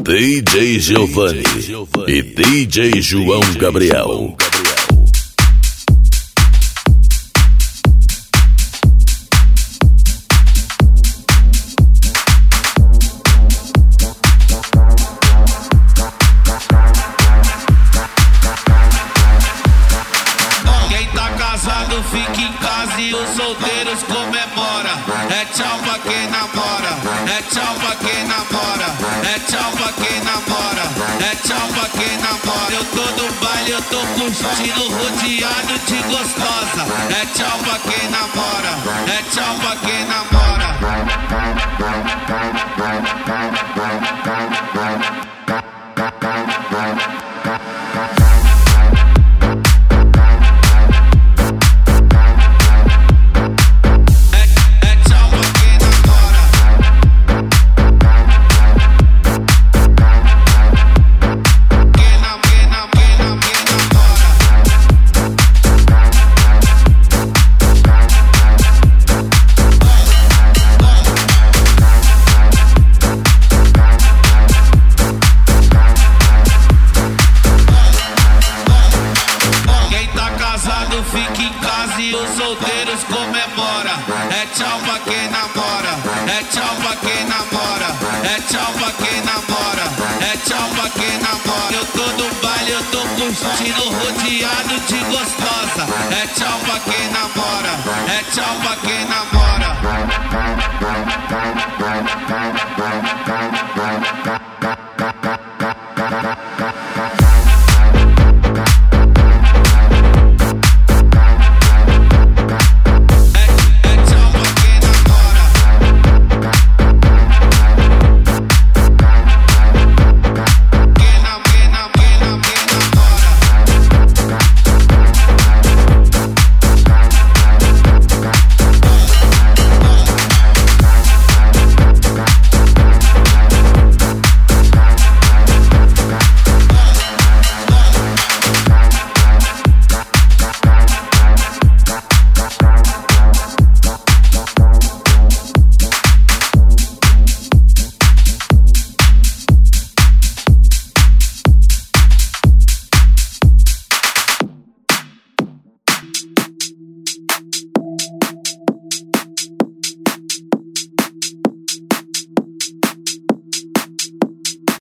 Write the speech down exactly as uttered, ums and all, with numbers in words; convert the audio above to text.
D J Giovanni e D J João Gabriel. Fica em casa e os solteiros comemora. É tchau pra quem namora, é tchau pra quem namora, é tchau pra quem namora, é tchau pra quem namora. Eu tô no baile, eu tô curtindo, rodeado de gostosa. É tchau pra quem namora, é tchau pra quem namora. Fica em casa e os solteiros comemora. É tchau pra quem namora, é tchau pra quem namora, é tchau pra quem namora, é tchau pra quem namora. Eu tô no baile, eu tô curtindo, rodeado de gostosa. É tchau pra quem namora, é tchau pra quem namora.